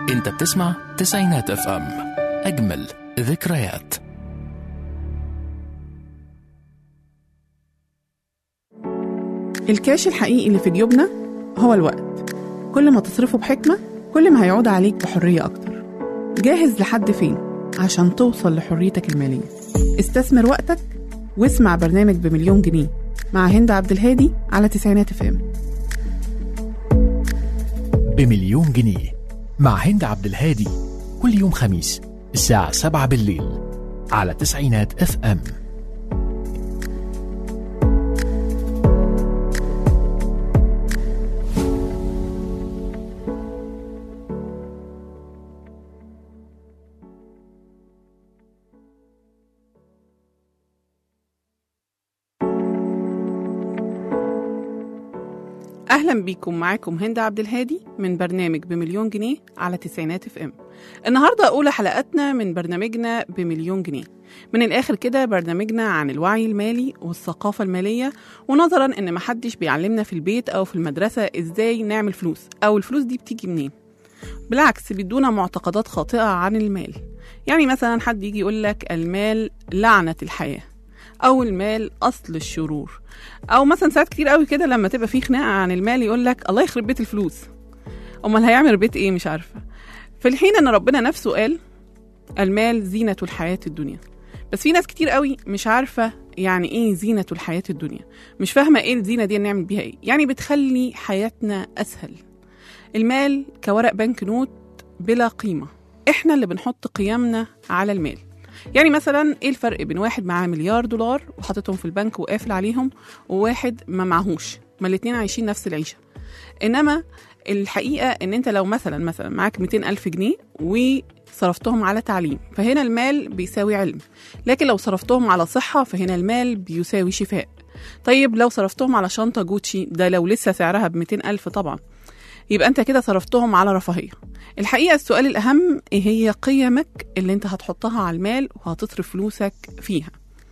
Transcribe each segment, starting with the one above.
انت بتسمع تسعينات اف ام، اجمل ذكريات. الكاش الحقيقي اللي في جيوبنا هو الوقت. كل ما تصرفه بحكمة كل ما هيعود عليك بحرية أكتر. جاهز لحد فين عشان توصل لحريتك المالية؟ استثمر وقتك واسمع برنامج بمليون جنيه مع هند عبد الهادي على تسعينات اف ام. بمليون جنيه مع هند عبد الهادي كل يوم خميس الساعة 7 بالليل على تسعينات اف ام. أهلا بيكم، معاكم هند عبد الهادي من برنامج بمليون جنيه على تسعينات اف ام. النهاردة أولى حلقاتنا من برنامجنا بمليون جنيه. من الآخر كده برنامجنا عن الوعي المالي والثقافة المالية، ونظرا إن محدش بيعلمنا في البيت أو في المدرسة إزاي نعمل فلوس أو الفلوس دي بتيجي منين. بالعكس بيدونا معتقدات خاطئة عن المال. يعني مثلا حد يجي يقولك المال لعنة الحياة، أو المال أصل الشرور، أو مثلا ساعات كتير قوي كده لما تبقى فيه خناقة عن المال يقولك الله يخرب بيت الفلوس. أمال هيعمل بيت إيه؟ مش عارفة. في الحين أن ربنا نفسه قال المال زينة الحياة الدنيا. بس في ناس كتير قوي مش عارفة يعني إيه زينة الحياة الدنيا، مش فاهمة إيه الزينة دي نعمل بيها إيه. يعني بتخلي حياتنا أسهل. المال كورق بنك نوت بلا قيمة، إحنا اللي بنحط قيمنا على المال. يعني مثلا ايه الفرق بين واحد معاه مليار دولار وحاططهم في البنك وقافل عليهم، وواحد ما معهوش؟ ما الاتنين عايشين نفس العيشة. انما الحقيقة ان انت لو مثلا معاك 200,000 جنيه وصرفتهم على تعليم، فهنا المال بيساوي علم. لكن لو صرفتهم على صحة فهنا المال بيساوي شفاء. طيب لو صرفتهم على شنطة جوتشي، ده لو لسه سعرها ب200,000 طبعا، يبقى انت كده صرفتهم على رفاهية. الحقيقة السؤال الأهم ايه هي قيمك اللي انت هتحطها على المال وهتصرف فلوسك فيها.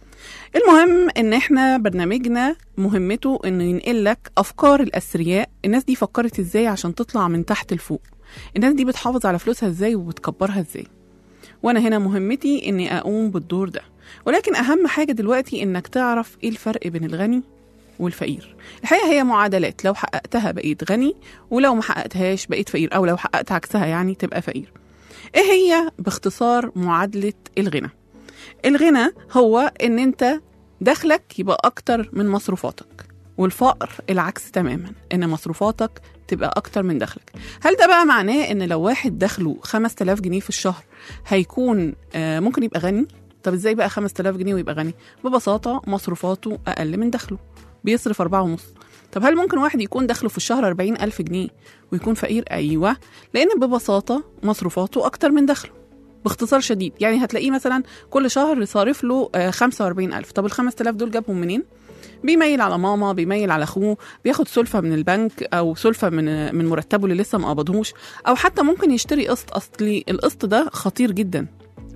المهم ان احنا برنامجنا مهمته انه ينقلك افكار الأثرياء. الناس دي فكرت ازاي عشان تطلع من تحت لفوق؟ الناس دي بتحافظ على فلوسها ازاي وبتكبرها ازاي؟ وانا هنا مهمتي اني اقوم بالدور ده. ولكن اهم حاجة دلوقتي انك تعرف ايه الفرق بين الغني والفقير. الحقيقة هي معادلات، لو حققتها بقيت غني، ولو ما حققتهاش بقيت فقير، أو لو حققت عكسها يعني تبقى فقير. إيه هي باختصار معادلة الغنى؟ الغنى هو إن أنت دخلك يبقى أكتر من مصروفاتك، والفقر العكس تماما، إن مصروفاتك تبقى أكتر من دخلك. هل ده بقى معناه إن لو واحد دخله 5,000 جنيه في الشهر هيكون ممكن يبقى غني؟ طب إزاي بقى 5,000 جنيه ويبقى غني؟ ببساطة مصروفاته أقل من دخله، بيصرف 4.5. طب هل ممكن واحد يكون دخله في الشهر 40,000 جنيه ويكون فقير؟ أيوة، لأن ببساطة مصروفاته أكتر من دخله. باختصار شديد يعني هتلاقيه مثلا كل شهر صارف له 45,000. طب ال5,000 دول جابهم منين؟ بيميل على ماما، بيميل على أخوه، بياخد سلفة من البنك أو سلفة من مرتبه اللي لسه ما قبضهوش، أو حتى ممكن يشتري قسط. أصلي القسط ده خطير جدا.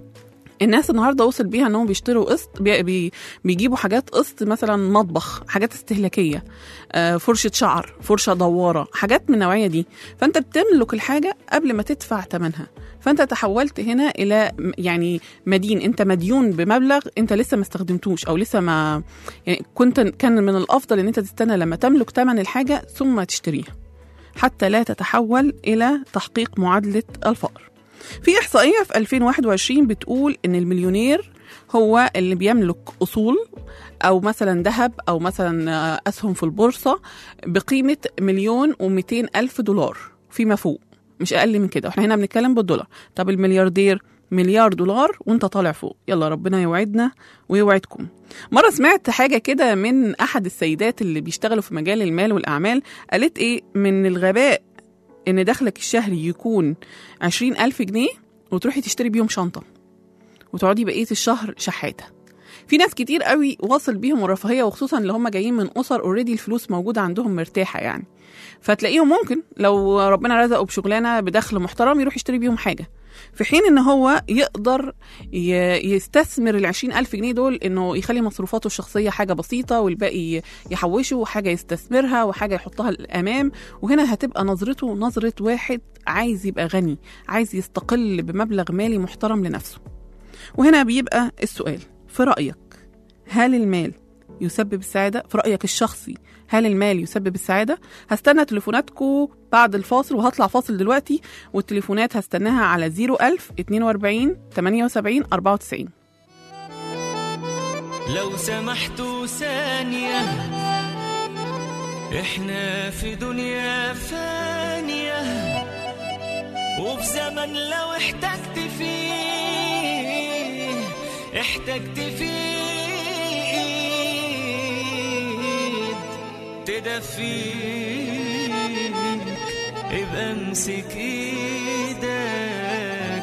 الناس النهارده وصل بيها انهم بيشتروا قسط، بيجيبوا حاجات قسط، مثلا مطبخ، حاجات استهلاكيه، فرشه شعر، فرشه دواره، حاجات من النوعيه دي. فانت بتملك الحاجه قبل ما تدفع ثمنها. فانت تحولت هنا الى يعني مدين، انت مديون بمبلغ انت لسه ما استخدمتوش، او لسه ما يعني كان من الافضل ان انت تستنى لما تملك ثمن الحاجه ثم تشتريها، حتى لا تتحول الى تحقيق معادله الفقر. في إحصائية في 2021 بتقول إن المليونير هو اللي بيملك أصول أو مثلا ذهب أو مثلا أسهم في البورصة بقيمة 1,200,000 دولار فيما فوق، مش أقل من كده. وإحنا هنا بنتكلم بالدولار. طب الملياردير مليار دولار وانت طالع فوق. يلا ربنا يوعدنا ويوعدكم. مرة سمعت حاجة كده من أحد السيدات اللي بيشتغلوا في مجال المال والأعمال، قالت إيه؟ من الغباء إن دخلك الشهري يكون 20,000 جنيه وتروحي تشتري بيهم شنطة وتقعدي بقية الشهر شحاتة. في ناس كتير قوي واصل بيهم الرفاهية، وخصوصا اللي هم جايين من أسر اوريدي الفلوس موجودة عندهم مرتاحة يعني. فتلاقيهم ممكن لو ربنا رزقه بشغلانة بدخل محترم يروح يشتري بيهم حاجة. في حين ان هو يقدر يستثمر 20,000 جنيه دول انه يخلي مصروفاته الشخصية حاجة بسيطة، والباقي يحوشه، وحاجة يستثمرها، وحاجة يحطها للأمام. وهنا هتبقى نظرته نظرة واحد عايز يبقى غني، عايز يستقل بمبلغ مالي محترم لنفسه. وهنا بيبقى السؤال، في رأيك هل المال يسبب السعادة؟ في رأيك الشخصي هل المال يسبب السعادة؟ هستنى تليفوناتكم بعد الفاصل، وهطلع فاصل دلوقتي، والتليفونات هستناها على 01000 42 78 94. لو سمحتوا ثانية، احنا في دنيا فانية، وفي زمن لو احتجت فيه تدفيك، ابقى امسك ايدك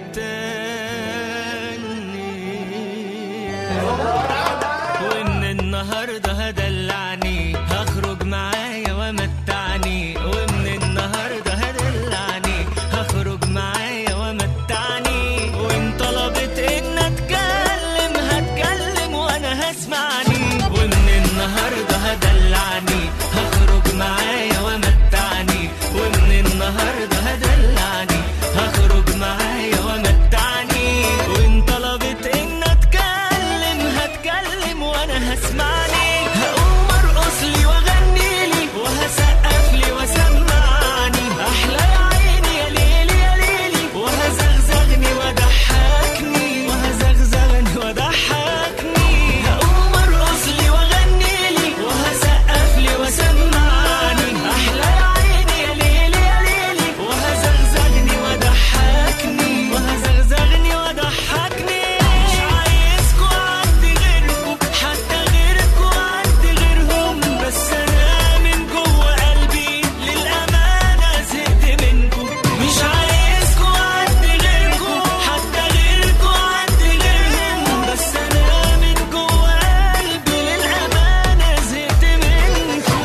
التانية، وان النهارده هدلعني، هخرج معايا ومتعني، ومن النهارده هدلعني، هخرج معايا ومتعني، وان طلبت ان اتكلم هتكلم وانا هسمعني، ومن النهارده هدلعني، هخرج معايا ومتعني، ومن النهارده هدلعني، هخرج معايا ومتعني، وان طلبت ان اتكلم هتكلم وانا هسمعني، هقوم ارقص لي واغني لي وهسقف لي وسمعني، احلى يا عيني يا ليلي يا ليلي، وهزغزغني وضحكني، وهزغزغني وضحكني، هقوم ارقص لي واغني لي وهسقف لي وسمعني، احلى يا عيني يا ليلي يا ليلي، وهزغزغني وضحكني، وهزغزغني وضحكني. مش عايزكوا عندي غيركوا، حتى غيركوا عندي غيرهم، بس انا من جوه قلبي للامانه زهقت منكوا، مش عايزكوا عندي غيركوا، حتى غيركوا عندي غيرهم، بس انا من جوه قلبي للامانه زهقت منكوا.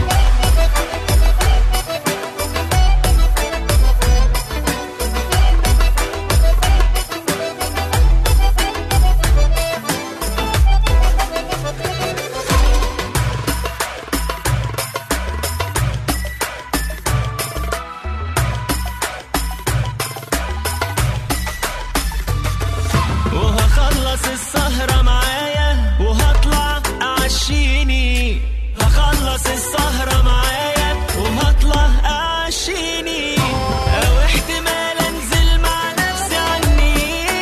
وهخلص السهرة معايا وهطلع أعشيني، هخلص السهرة معايا وهطلع أعشيني، أو احتمال أنزل مع نفسي عني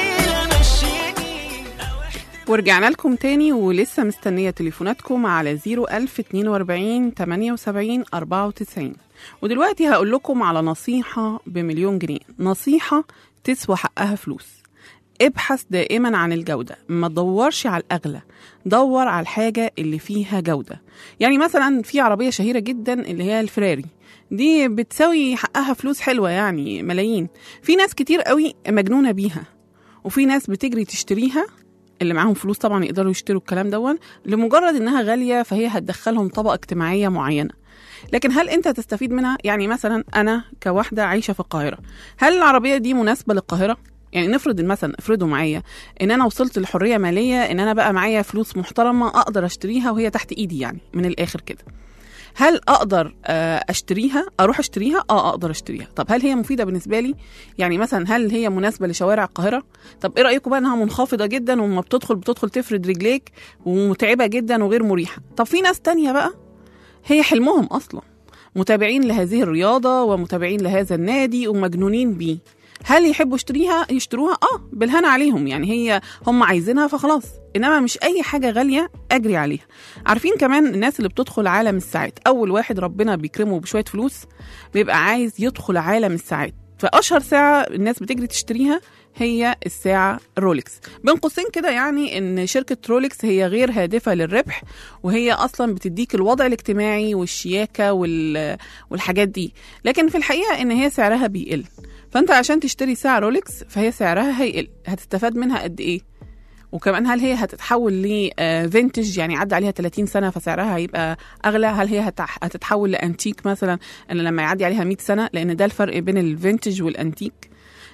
لمشيني، ورجعنا لكم تاني، ولسه مستنية تليفوناتكم على 01000 42 78 94. ودلوقتي هقول لكم على نصيحة ب1,000,000 جنيه، نصيحة تسوى حقها فلوس. ابحث دائما عن الجودة، ما تدورش على الأغلى، دور على الحاجة اللي فيها جودة. يعني مثلا في عربية شهيرة جدا اللي هي الفراري، دي بتساوي حقها فلوس حلوة، يعني ملايين. في ناس كتير قوي مجنونة بيها، وفي ناس بتجري تشتريها، اللي معاهم فلوس طبعا يقدروا يشتروا الكلام دون لمجرد انها غالية، فهي هتدخلهم طبقة اجتماعية معينة. لكن هل انت تستفيد منها؟ يعني مثلا انا كواحدة عايشة في القاهرة، هل العربية دي مناسبة للقاهرة؟ يعني نفرض مثلا، افرضوا معايا ان انا وصلت للحرية مالية، ان انا بقى معايا فلوس محترمة اقدر اشتريها وهي تحت ايدي، يعني من الاخر كده. هل اقدر اشتريها، اروح اشتريها؟ اقدر اشتريها. طب هل هي مفيدة بالنسبة لي؟ يعني مثلا هل هي مناسبة لشوارع القاهرة؟ طب ايه رأيكم بقى انها منخفضة جدا، وما بتدخل تفرد رجليك، ومتعبة جدا وغير مريحة؟ طب في ناس تانية بقى هي حلمهم اصلا متابعين لهذه الرياضة ومتابعين لهذا النادي ومجنونين بيه، هل يحبوا يشتروها؟ بالهنا عليهم، يعني هي هم عايزينها فخلاص. انما مش اي حاجة غالية اجري عليها. عارفين كمان الناس اللي بتدخل عالم الساعات، اول واحد ربنا بيكرمه بشوية فلوس بيبقى عايز يدخل عالم الساعات، فاشهر ساعة الناس بتجري تشتريها هي الساعة رولكس. بين قوسين كده، يعني ان شركة رولكس هي غير هادفة للربح، وهي اصلا بتديك الوضع الاجتماعي والشياكة والحاجات دي، لكن في الحقيقة ان هي سعرها بيقل. فانت عشان تشتري ساعة رولكس فهي سعرها هيقل، هتستفاد منها قد ايه؟ وكمان هل هي هتتحول لفينتج، يعني عدى عليها 30 سنة فسعرها هيبقى أغلى؟ هل هي هتتحول لأنتيك مثلا، أن لما يعدي عليها 100 سنة؟ لأن ده الفرق بين الفينتج والأنتيك.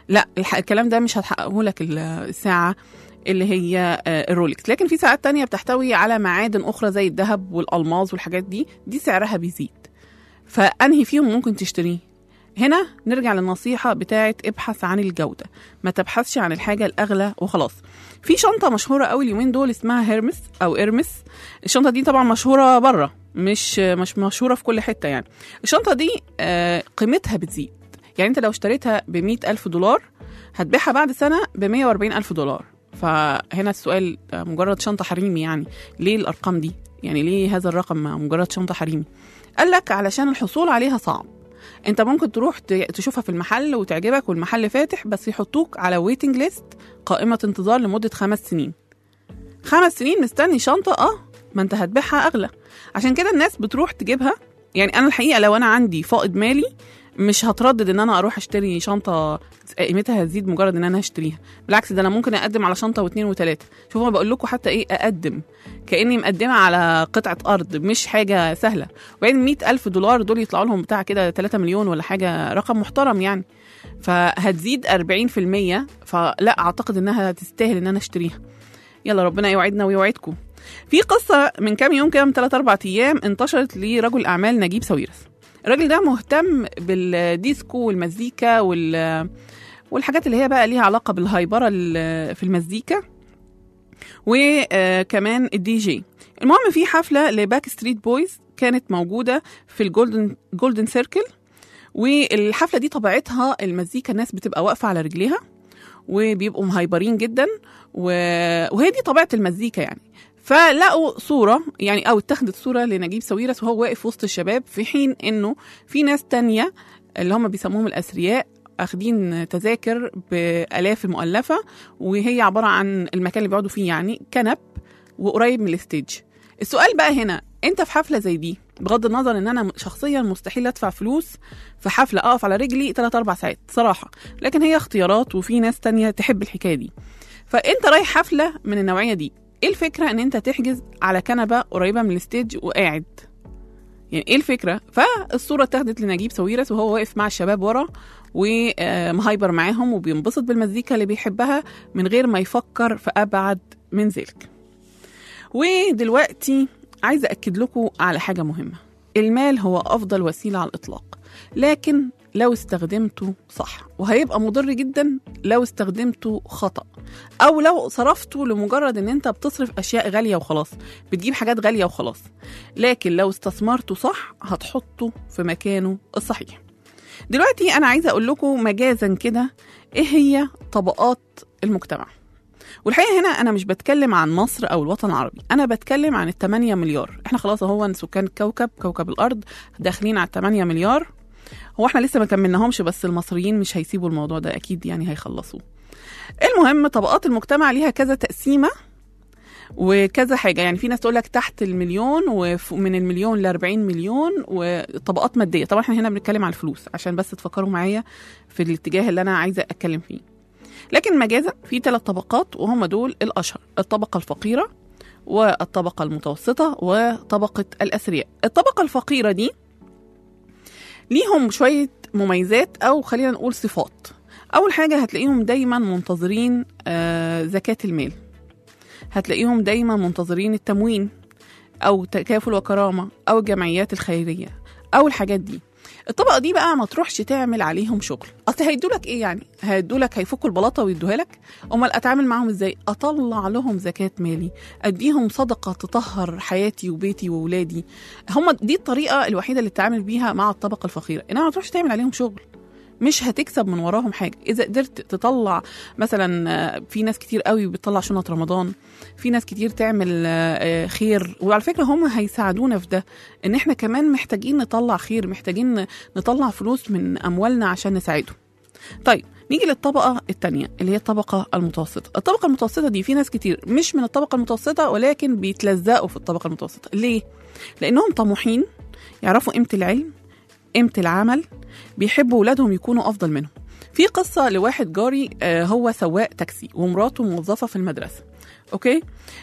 لا الكلام ده مش هتحققه لك الساعة اللي هي الرولكس. لكن في ساعات تانية بتحتوي على معادن أخرى زي الذهب والألماظ والحاجات دي سعرها بيزيد، فأنهي فيهم ممكن تشتريه؟ هنا نرجع للنصيحة بتاعت ابحث عن الجودة، ما تبحثش عن الحاجة الأغلى وخلاص. في شنطة مشهورة قوي اليومين دول اسمها هيرمس أو إرمس. الشنطة دي طبعا مشهورة بره، مش مشهورة في كل حتة يعني. الشنطة دي قيمتها بتزيد، يعني انت لو اشتريتها $100,000 هتبيعها بعد سنة $140,000. فهنا السؤال، مجرد شنطة حريمي يعني ليه الأرقام دي؟ يعني ليه هذا الرقم مجرد شنطة حريمي؟ قالك علشان الحصول عليها صعب. انت ممكن تروح تشوفها في المحل وتعجبك والمحل فاتح، بس يحطوك على ويتنج ليست، قائمة انتظار لمدة 5 سنين. 5 سنين مستني شنطة، ما انت هتبيعها أغلى. عشان كده الناس بتروح تجيبها. يعني أنا الحقيقة لو أنا عندي فائض مالي مش هتردد ان انا اروح اشتري شنطه قيمتها هتزيد مجرد ان انا هشتريها. بالعكس، ده انا ممكن اقدم على شنطه واثنين وثلاثه. شوفوا انا بقول لكم حتى ايه، اقدم كاني مقدمه على قطعه ارض، مش حاجه سهله. وبعدين $100,000 دول يطلعوا لهم بتاع كده 3 مليون ولا حاجه، رقم محترم يعني. فهتزيد 40%، فلا اعتقد انها تستاهل ان انا اشتريها. يلا ربنا يوعدنا ويوعدكم. في قصه من كام يوم كده، من 3-4 ايام، انتشرت لرجل اعمال نجيب ساويرس. الراجل ده مهتم بالديسكو والمزيكا والحاجات اللي هي بقى ليها علاقة بالهايبرة في المزيكا، وكمان الدي جي. المهم في حفلة لباك ستريت بويز كانت موجودة في الجولدن سيركل، والحفلة دي طبيعتها المزيكا الناس بتبقى واقفة على رجليها وبيبقوا مهايبرين جدا، وهي دي طبيعة المزيكا يعني. فلقوا صورة يعني، أو اتخذت صورة لنجيب ساويرس وهو واقف وسط الشباب، في حين إنه في ناس تانية اللي هم بيسموهم الأثرياء أخدين تذاكر بآلاف المؤلفة، وهي عبارة عن المكان اللي بيقعدوا فيه يعني كنب وقريب من الستيج. السؤال بقى هنا، أنت في حفلة زي دي، بغض النظر إن أنا شخصيا مستحيل أدفع فلوس في حفلة أقف على رجلي 3-4 ساعات صراحة، لكن هي اختيارات وفي ناس تانية تحب الحكاية دي. فأنت رايح حفلة من النوعية دي، ايه الفكرة ان انت تحجز على كنبة قريبة من الستيج وقاعد؟ يعني ايه الفكرة؟ فالصورة اتاخدت لنجيب ساويرس وهو واقف مع الشباب ورا ومهايبر معاهم وبينبسط بالمزيكا اللي بيحبها من غير ما يفكر في ابعد من ذلك. ودلوقتي عايزة اكد لكم على حاجة مهمة. المال هو افضل وسيلة على الاطلاق، لكن لو استخدمته صح، وهيبقى مضر جدا لو استخدمته خطأ، أو لو صرفته لمجرد أن أنت بتصرف أشياء غالية وخلاص، بتجيب حاجات غالية وخلاص. لكن لو استثمرته صح هتحطه في مكانه الصحيح. دلوقتي أنا عايزة أقول لكم مجازا كده إيه هي طبقات المجتمع. والحقيقة هنا أنا مش بتكلم عن مصر أو الوطن العربي، أنا بتكلم عن 8 مليار. إحنا خلاص هو سكان كوكب الأرض داخلين على 8 مليار. هو احنا لسه ما كملناهمش، بس المصريين مش هيسيبوا الموضوع ده اكيد يعني، هيخلصوا. المهم طبقات المجتمع ليها كذا تقسيمة وكذا حاجة. يعني في ناس تقول لك تحت المليون، ومن المليون ل40 مليون، وطبقات مادية. طبعا احنا هنا بنتكلم على الفلوس عشان بس تفكروا معايا في الاتجاه اللي انا عايزة اتكلم فيه. لكن مجازا في 3 طبقات، وهم دول الاشهر: الطبقة الفقيرة، والطبقة المتوسطة، وطبقة الأثرياء. الطبقة الفقيرة دي ليهم شوية مميزات، أو خلينا نقول صفات. أول حاجة هتلاقيهم دايما منتظرين زكاة المال، هتلاقيهم دايما منتظرين التموين أو تكافل وكرامة أو الجمعيات الخيرية أو الحاجات دي. الطبقة دي بقى ما تروحش تعمل عليهم شغل. أصل هيدولك إيه يعني؟ هيدولك، هيفكوا البلاطة ويدوها لك؟ أمال أتعامل معهم إزاي؟ أطلع لهم زكاة مالي، أديهم صدقة تطهر حياتي وبيتي وولادي. هم دي الطريقة الوحيدة اللي تتعامل بيها مع الطبقة الفقيرة. إنما ما تروحش تعمل عليهم شغل، مش هتكسب من وراهم حاجة. إذا قدرت تطلع مثلا، في ناس كتير قوي بتطلع شنط رمضان، في ناس كتير تعمل خير، وعلى فكرة هم هيساعدونا في ده، إن إحنا كمان محتاجين نطلع خير، محتاجين نطلع فلوس من أموالنا عشان نساعدهم. طيب نيجي للطبقة التانية اللي هي الطبقة المتوسطة. الطبقة المتوسطة دي في ناس كتير مش من الطبقة المتوسطة، ولكن بيتلزقوا في الطبقة المتوسطة. ليه؟ لأنهم طموحين، يعرفوا قيمة العلم، قيمة العمل، بيحبوا ولادهم يكونوا أفضل منهم. في قصة لواحد جاري، هو سواق تاكسي ومراته موظفة في المدرسة، أوكي،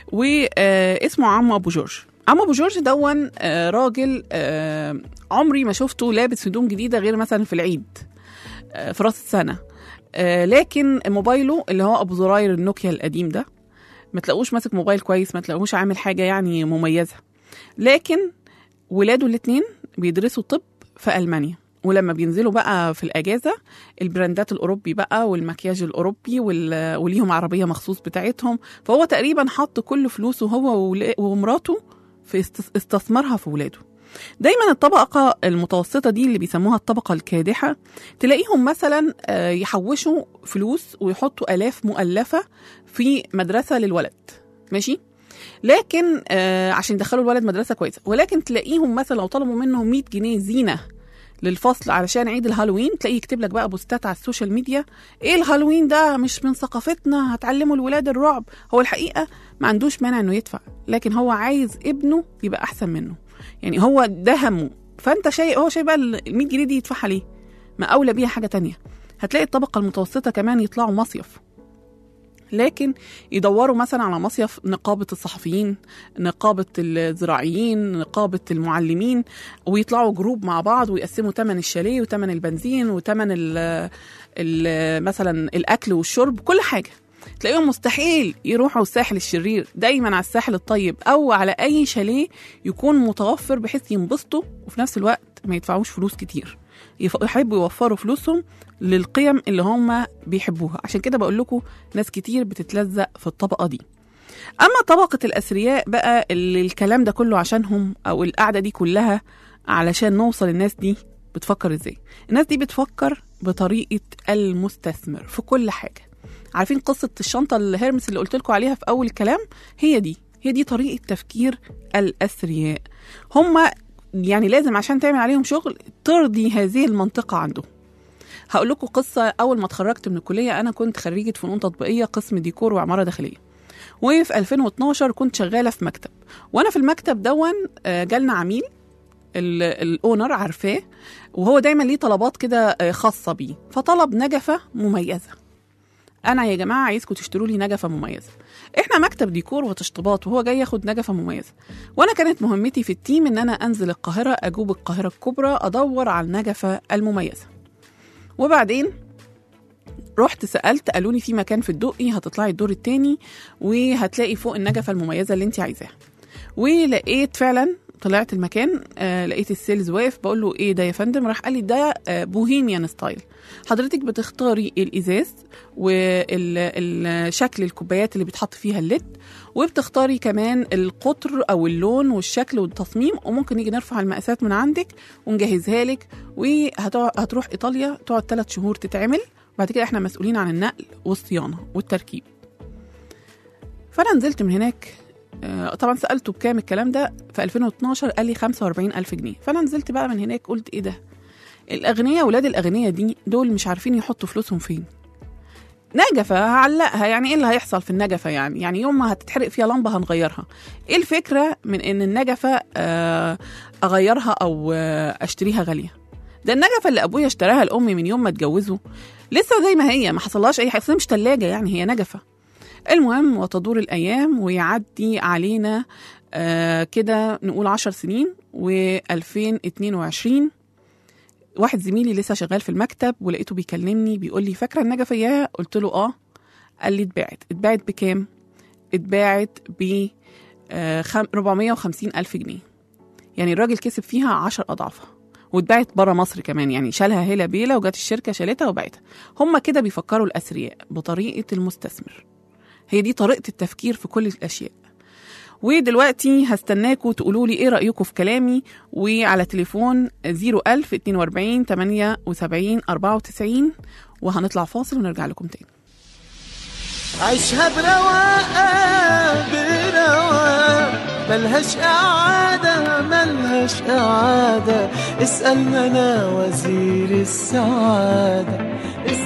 واسمه عمو أبو جورج. عمو أبو جورج دون راجل عمري ما شفته لابس هدوم جديدة غير مثلا في العيد، في راس السنة. لكن موبايله اللي هو ابو زراير النوكيا القديم ده ما تلاقوش ماسك موبايل كويس، ما تلاقوش عامل حاجه يعني مميزه. لكن ولاده الاثنين بيدرسوا طب في ألمانيا، ولما بينزلوا بقى في الأجازة البراندات الأوروبي بقى والمكياج الأوروبي وليهم عربية مخصوص بتاعتهم، فهو تقريبا حط كل فلوسه هو ومراته في استثمارها في ولاده. دايما الطبقة المتوسطة دي اللي بيسموها الطبقة الكادحة تلاقيهم مثلا يحوشوا فلوس ويحطوا آلاف مؤلفة في مدرسة للولد، ماشي؟ لكن عشان يدخلوا الولد مدرسة كويسة، ولكن تلاقيهم مثلا لو طلبوا منهم 100 جنيه زينة للفصل علشان عيد الهالوين، تلاقيه يكتب لك بقى بوستات على السوشيال ميديا: ايه الهالوين ده مش من ثقافتنا، هتعلموا الولاد الرعب. هو الحقيقة ما عندوش مانع انه يدفع، لكن هو عايز ابنه يبقى احسن منه، يعني هو ده همه. فانت هو شايف بقى ال 100 جنيه دي يدفعها ليه؟ ما اولى بيها حاجة تانية. هتلاقي الطبقة المتوسطة كمان يطلعوا مصيف، لكن يدوروا مثلا على مصيف نقابة الصحفيين، نقابة الزراعيين، نقابة المعلمين، ويطلعوا جروب مع بعض ويقسموا تمن الشاليه وتمن البنزين وتمن مثلا الأكل والشرب، كل حاجة. تلاقيهم مستحيل يروحوا الساحل الشرير، دايما على الساحل الطيب أو على أي شاليه يكون متوفر بحيث ينبسطوا وفي نفس الوقت ما يدفعوش فلوس كتير، يحبوا يوفروا فلوسهم للقيم اللي هم بيحبوها. عشان كده بقول لكم ناس كتير بتتلزق في الطبقة دي. أما طبقة الأثرياء بقى اللي الكلام ده كله عشانهم، أو القعدة دي كلها علشان نوصل الناس دي، بتفكر إزاي؟ الناس دي بتفكر بطريقة المستثمر في كل حاجة. عارفين قصة الشنطة الهيرمس اللي قلت لكم عليها في أول الكلام؟ هي دي طريقة تفكير الأثرياء. هم يعني لازم عشان تعمل عليهم شغل ترضي هذه المنطقة عندهم. هقول لكم قصة. أول ما اتخرجت من الكلية أنا كنت خريجة فنون تطبيقية قسم ديكور وعمارة داخلية، وفي 2012 كنت شغالة في مكتب، وأنا في المكتب دون جالنا عميل الأونر عارفاه، وهو دايما ليه طلبات كده خاصة بيه، فطلب نجفة مميزة. أنا يا جماعة عايزكم تشتروا لي نجفة مميزة، إحنا مكتب ديكور وتشطيبات وهو جاي ياخد نجفة مميزة. وأنا كانت مهمتي في التيم إن أنا أنزل القاهرة، أجوب القاهرة الكبرى، أدور على النجفة المميزة. وبعدين رحت سألت، قالوا لي في مكان في الدقي، هتطلعي الدور التاني وهتلاقي فوق النجفة المميزة اللي انت عايزاها. ولقيت فعلا، طلعت المكان لقيت السيلز واقف، بقول له ايه ده يا فندم؟ راح قال لي ده بوهيميان ستايل، حضرتك بتختاري الازاز والشكل الكوبايات اللي بتحط فيها الليد، وبتختاري كمان القطر او اللون والشكل والتصميم، وممكن نيجي نرفع المقاسات من عندك ونجهزها لك، وهتروح ايطاليا تقعد 3 شهور تتعمل، بعد كده احنا مسؤولين عن النقل والصيانه والتركيب. فانا نزلت من هناك، طبعا سألته بكام الكلام ده في 2012، قال لي 45,000 جنيه. فأنا نزلت بقى من هناك قلت إيه ده؟ الأغنياء، ولاد الأغنياء دول مش عارفين يحطوا فلوسهم فين. نجفة هعلقها، يعني إيه اللي هيحصل في النجفة؟ يعني يوم ما هتتحرق فيها لمبة هنغيرها. إيه الفكرة من إن النجفة أغيرها أو أشتريها غالية؟ ده النجفة اللي أبويا اشتراها لأمي من يوم ما اتجوزوا لسه زي ما هي، ما حصلهاش أي حاجة، مش تلاجة يعني، هي نجفة. المهم وتدور الأيام ويعدي علينا كده نقول 10 سنين، و2022 واحد زميلي لسه شغال في المكتب ولقيته بيكلمني بيقول لي فاكرة النجفة إياها؟ قلت له آه. قال لي اتباعت بكام؟ اتباعت ب 450,000 جنيه، يعني الراجل كسب فيها 10 أضعافها، واتباعت برا مصر كمان، يعني شالها هيلا بيلا وجات الشركة شالتها وباعتها. هم كده بيفكروا الأثرياء بطريقة المستثمر، هي دي طريقة التفكير في كل الأشياء. ودلوقتي هستناكم تقولوا لي إيه رأيكم في كلامي، وعلى تليفون 01000 42 78 94، وهنطلع فاصل ونرجع لكم تاني. عيشها برواقة ملهاش إعادة اسألنا أنا وزير السعادة،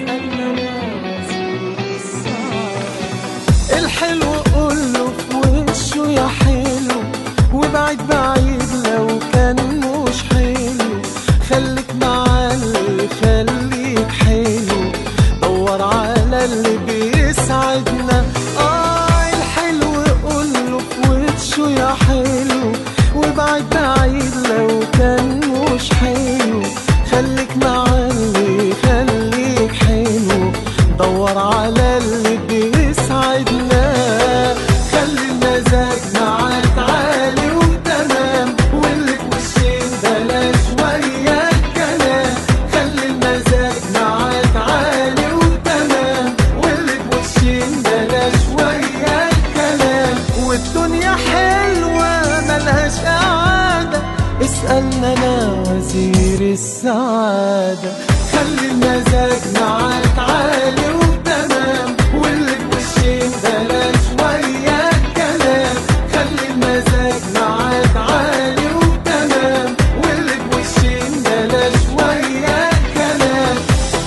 الحلو قوله في وشه يا حلو، وبعيد لو كان مش حلو، خليك مع اللي خليك حلو، دور على اللي بيسعدنا. الحلو قوله في وشه يا حلو، وبعيد لو كان مش حلو، خليك مع اللي خليك حلو، السعادة. خلي المزاج معاك عالي وتمام، واللي بوشين بلاش وياك كلام. خلي المزاج معاك عالي وتمام، واللي بوشين بلاش وياك كلام.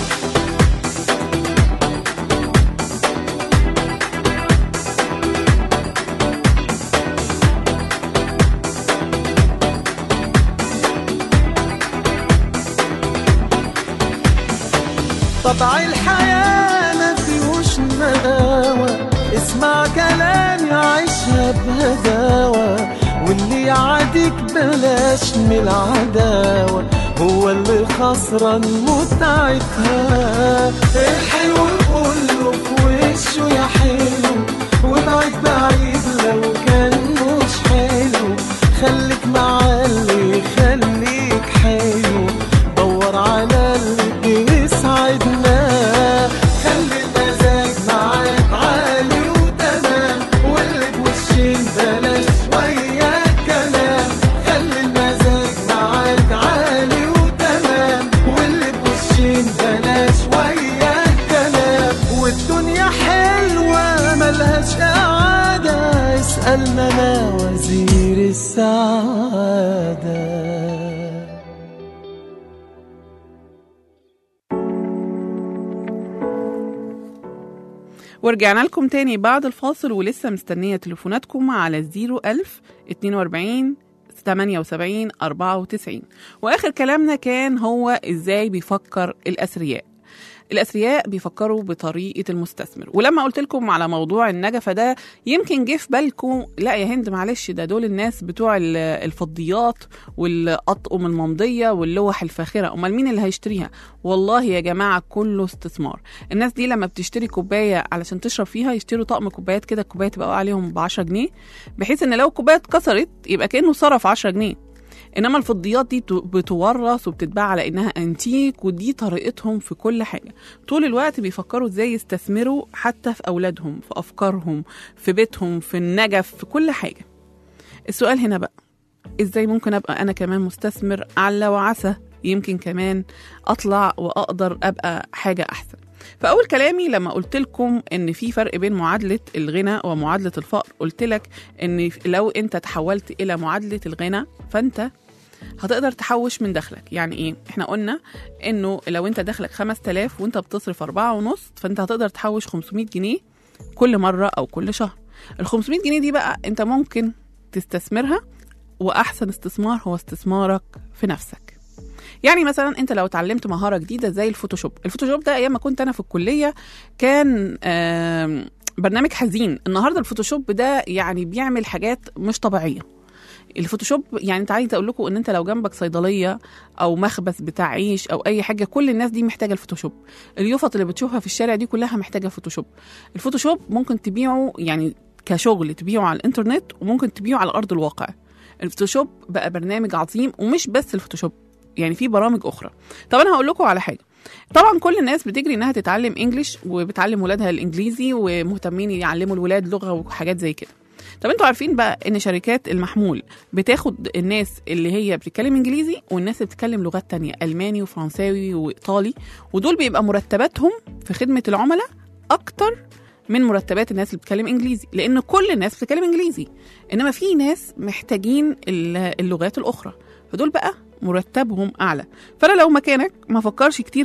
طبع الحياة ما فيهوش مداوة، اسمع كلامي عيشها بهداوة. واللي يعاديك بلاش من العداوة، هو اللي خسران متعتها. الحلو كله في وشه يا حلو، وابعد بعيد لو كان مش حلو. خليك مع اللي يخليك حلو، دور على اللي بيسعدنا. خلي المزاج معاك عالي وتمام، واللي بوشين بلاش وياك كلام. خلي المزاج معاك عالي وتمام، واللي بوشين بلاش وياك كلام. والدنيا حلوة ملهاش قعدة، اسألنا أنا وزير السعادة. ورجعنا لكم تاني بعد الفاصل، ولسه مستنية تليفوناتكم على 01000 42 78 94. وآخر كلامنا كان هو إزاي بيفكر الأثرياء. الأثرياء بيفكروا بطريقة المستثمر. ولما قلت لكم على موضوع النجفة ده يمكن جه في بالكم لا يا هند معلش، ده دول الناس بتوع الفضيات والأطقم الممضية واللوح الفاخرة، أمال مين اللي هيشتريها؟ والله يا جماعة كله استثمار. الناس دي لما بتشتري كوباية علشان تشرب فيها يشتروا طقم كوبايات كده، الكوباية تبقى عليهم ب10 جنيه، بحيث ان لو الكوباية اتكسرت يبقى كأنه صرف 10 جنيه. انما الفضيات دي بتورث وبتتباع على انها انتيك، ودي طريقتهم في كل حاجه. طول الوقت بيفكروا ازاي يستثمروا حتى في اولادهم، في افكارهم، في بيتهم، في النجف، في كل حاجه. السؤال هنا بقى ازاي ممكن ابقى انا كمان مستثمر، على وعسى يمكن كمان اطلع واقدر ابقى حاجه احسن. فاول كلامي لما قلت لكم ان في فرق بين معادله الغنى ومعادله الفقر، قلت لك ان لو انت تحولت الى معادله الغنى فانت هتقدر تحوش من دخلك. يعني ايه؟ احنا قلنا انه لو انت دخلك 5000 وانت بتصرف 4.5، فانت هتقدر تحوش 500 جنيه كل مرة او كل شهر. ال 500 جنيه دي بقى انت ممكن تستثمرها، واحسن استثمار هو استثمارك في نفسك. يعني مثلا انت لو اتعلمت مهارة جديدة زي الفوتوشوب. الفوتوشوب ده ايام ما كنت انا في الكلية كان برنامج حزين. النهاردة الفوتوشوب ده يعني بيعمل حاجات مش طبيعية. الفوتوشوب يعني انت عايز اقول لكم ان انت لو جنبك صيدليه او مخبز بتاع عيش او اي حاجه، كل الناس دي محتاجه الفوتوشوب. اليوفط اللي بتشوفها في الشارع دي كلها محتاجه فوتوشوب. الفوتوشوب ممكن تبيعه يعني كشغل، تبيعه على الانترنت، وممكن تبيعه على ارض الواقع. الفوتوشوب بقى برنامج عظيم، ومش بس الفوتوشوب، يعني في برامج اخرى. طب انا هقول لكم على حاجه. طبعا كل الناس بتجري انها تتعلم انجليش وبتعلم ولادها الانجليزي، ومهتمين يعلموا الولاد لغه وحاجات زي كده. طب انتوا عارفين بقى ان شركات المحمول بتاخد الناس اللي هي بتتكلم انجليزي والناس اللي بتتكلم لغات تانية، الماني وفرنساوي وايطالي، ودول بيبقى مرتباتهم في خدمة العملاء اكتر من مرتبات الناس اللي بتتكلم انجليزي، لان كل الناس بتتكلم انجليزي. انما في ناس محتاجين اللغات الاخرى، فدول بقى مرتبهم اعلى. فانا لو مكانك ما افكرش كتير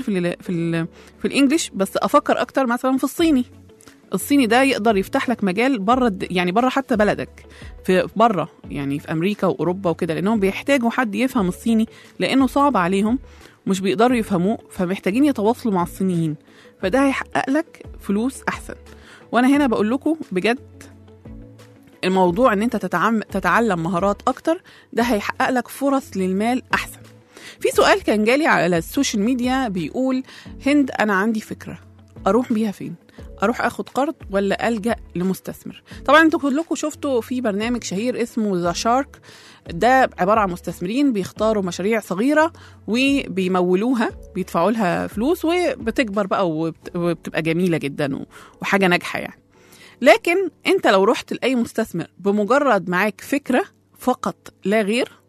في الانجليش، بس افكر اكتر مثلا في الصيني. الصيني ده يقدر يفتح لك مجال بره، يعني بره حتى بلدك، في بره يعني في امريكا واوروبا وكده، لانهم بيحتاجوا حد يفهم الصيني لانه صعب عليهم، مش بيقدروا يفهموه، فمحتاجين يتواصلوا مع الصينيين. فده هيحقق لك فلوس احسن. وانا هنا بقول لكم بجد الموضوع ان انت تتعلم مهارات اكتر، ده هيحقق لك فرص للمال احسن. في سؤال كان جالي على السوشيال ميديا بيقول: هند انا عندي فكرة، اروح بيها فين؟ اروح اخد قرض ولا الجا لمستثمر؟ طبعا انتوا كلكم شفتوا في برنامج شهير اسمه ذا شارك، ده عباره عن مستثمرين بيختاروا مشاريع صغيره وبيمولوها، بيدفعوا لها فلوس وبتكبر بقى وبتبقى جميله جدا وحاجه ناجحه يعني. لكن انت لو رحت لاي مستثمر بمجرد معاك فكره فقط لا غير،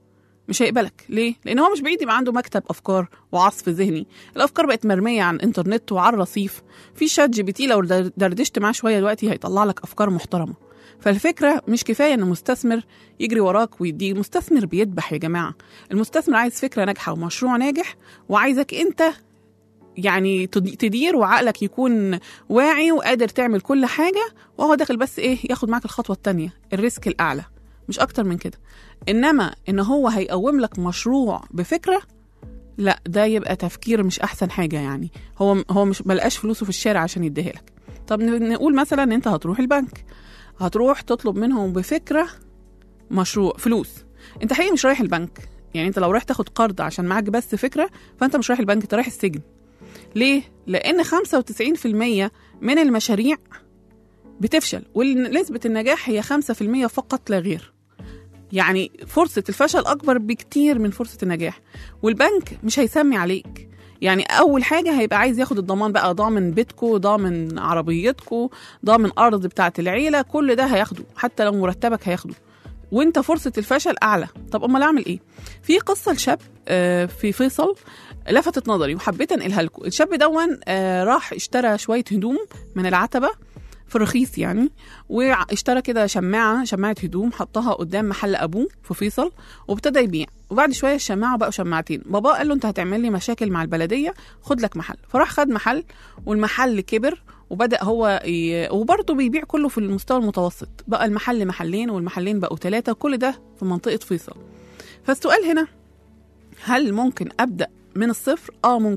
مش هيقبلك. ليه؟ لأن هو مش بعيد يبقى عنده مكتب أفكار وعصف ذهني. الأفكار بقت مرمية على الإنترنت وعلى الرصيف. في شات جي بي تي لو دردشت معاه شوية دلوقتي هيطلع لك أفكار محترمة. فالفكرة مش كفاية إن مستثمر يجري وراك ويدي. مستثمر بيدبح يا جماعة. المستثمر عايز فكرة ناجحة ومشروع ناجح، وعايزك أنت يعني تدير، وعقلك يكون واعي وقادر تعمل كل حاجة، وهو داخل بس إيه ياخد معك الخطوة التانية، الريسك الأعلى، مش أكتر من كده. إنما إن هو هيقوم لك مشروع بفكرة، لا، ده يبقى تفكير مش أحسن حاجة. يعني هو مش ملقاش فلوسه في الشارع عشان يديها لك. طب نقول مثلا إن أنت هتروح البنك، هتروح تطلب منهم بفكرة مشروع فلوس. أنت حقيقي مش رايح البنك. يعني أنت لو رايح تاخد قرض عشان معاك بس فكرة، فأنت مش رايح البنك، أنت رايح السجن. ليه؟ لأن 95% من المشاريع بتفشل، ونسبة النجاح هي 5% فقط لا غير. يعني فرصة الفشل أكبر بكتير من فرصة النجاح. والبنك مش هيسمي عليك. يعني أول حاجة هيبقى عايز ياخد الضمان بقى، ضامن بيتكو، ضامن عربيتكو، ضامن أرض بتاعة العيلة، كل ده هياخده، حتى لو مرتبك هياخده، وانت فرصة الفشل أعلى. طب أمال أعمل إيه؟ في قصة لشاب في فيصل لفتت نظري وحبيت أنقلها لكم. الشاب دون راح اشترى شوية هدوم من العتبة في الرخيص يعني، واشترى كده شماعة هدوم، حطها قدام محل أبوه في فيصل وابتدى يبيع. وبعد شوية الشماعة بقوا شماعتين. بابا قال له أنت هتعمل لي مشاكل مع البلدية، خد لك محل. فراح خد محل، والمحل كبر وبدأ هو وبرضه بيبيع كله في المستوى المتوسط. بقى المحل محلين، والمحلين بقوا 3، كل ده في منطقة فيصل. فالسؤال هنا، هل ممكن أبدأ من الصفر؟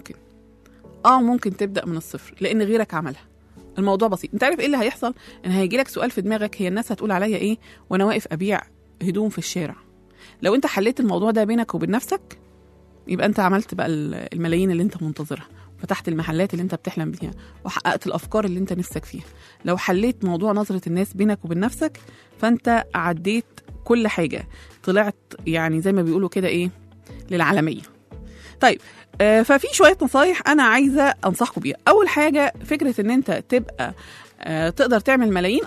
ممكن تبدأ من الصفر، لأن غيرك عملها. الموضوع بسيط. انت عارف ايه اللي هيحصل؟ ان هيجيلك سؤال في دماغك، هي الناس هتقول عليا ايه وانا واقف ابيع هدوم في الشارع؟ لو انت حليت الموضوع ده بينك وبين نفسك، يبقى انت عملت بقى الملايين اللي انت منتظرها، فتحت المحلات اللي انت بتحلم بيها، وحققت الافكار اللي انت نفسك فيها. لو حليت موضوع نظرة الناس بينك وبين نفسك، فانت عديت كل حاجة، طلعت يعني زي ما بيقولوا كده ايه، للعالمية. طيب ففي شوية نصايح أنا عايزة أنصحكم بيها. أول حاجة، فكرة إن أنت تبقى تقدر تعمل ملايين،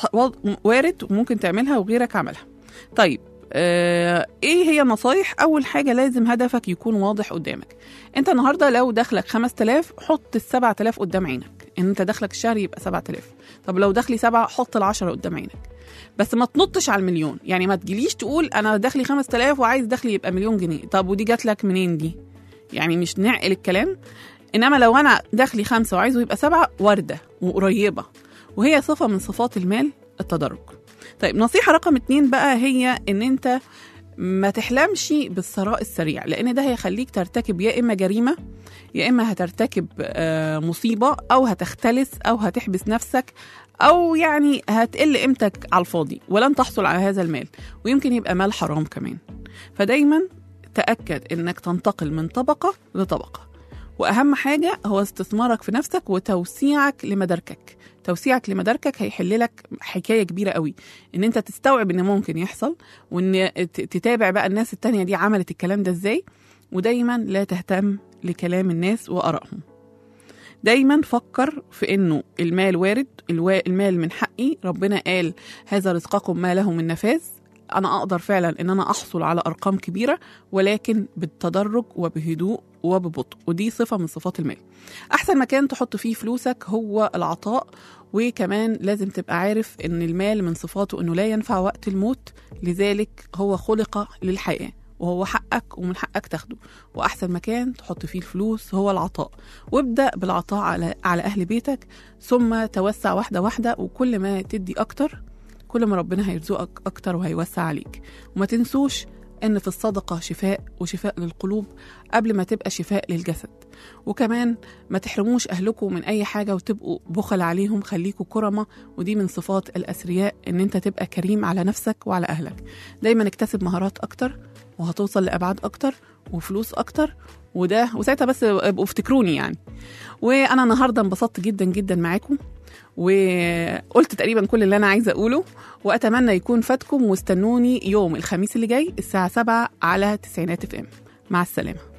وارد وممكن تعملها وغيرك عملها. طيب إيه هي النصايح؟ أول حاجة، لازم هدفك يكون واضح قدامك. أنت النهاردة لو دخلك 5000، حط 7000 قدام عينك، إن أنت دخلك الشهر يبقى 7000. طب لو دخلي 7، حط 10 قدام عينك، بس ما تنطش على المليون. يعني ما تجيليش تقول أنا دخلي 5000 وعايز دخلي يبقى مليون جنيه. طب ودي جات لك منين دي؟ يعني مش نعقل الكلام. إنما لو أنا دخلي 5 وعايزه يبقى 7، وردة وقريبة، وهي صفة من صفات المال، التدرج. طيب نصيحة رقم 2 بقى، هي إن أنت ما تحلمش بالثراء السريع، لأن ده هيخليك ترتكب يا إما جريمة، يا إما هترتكب مصيبة، أو هتختلس، أو هتحبس نفسك، أو يعني هتقل قيمتك على الفاضي، ولن تحصل على هذا المال، ويمكن يبقى مال حرام كمان. فدايما تأكد إنك تنتقل من طبقة لطبقة. وأهم حاجة هو استثمارك في نفسك وتوسيعك لمداركك. توسيعك لمداركك هيحل لك حكاية كبيرة قوي، إن أنت تستوعب إن ممكن يحصل، وإن تتابع بقى الناس التانية دي عملت الكلام ده إزاي. ودايما لا تهتم لكلام الناس وآرائهم. دايما فكر في إنه المال وارد، المال من حقي، ربنا قال هذا رزقكم ما له من نفاذ. أنا أقدر فعلا إن أنا أحصل على أرقام كبيرة، ولكن بالتدرج وبهدوء وببطء، ودي صفة من صفات المال. أحسن مكان تحط فيه فلوسك هو العطاء. وكمان لازم تبقى عارف إن المال من صفاته إنه لا ينفع وقت الموت، لذلك هو خلق للحياة، وهو حقك ومن حقك تاخده. وأحسن مكان تحط فيه الفلوس هو العطاء. وابدأ بالعطاء على أهل بيتك، ثم توسع واحدة واحدة، وكل ما تدي أكتر كل ما ربنا هيرزقك أكتر وهيوسع عليك. وما تنسوش إن في الصدقة شفاء، وشفاء للقلوب قبل ما تبقى شفاء للجسد. وكمان ما تحرموش أهلكم من أي حاجة وتبقوا بخل عليهم، خليكوا كرمة، ودي من صفات الأثرياء، إن أنت تبقى كريم على نفسك وعلى أهلك. دايما اكتسب مهارات أكتر، وهتوصل لأبعاد أكتر وفلوس أكتر، وساعتها بس ابقوا افتكروني يعني. وأنا النهاردة انبسطت جدا جدا معاكم، وقلت تقريبا كل اللي أنا عايزة أقوله، وأتمنى يكون فاتكم. واستنوني يوم الخميس اللي جاي الساعة 7 على تسعينات FM. مع السلامة.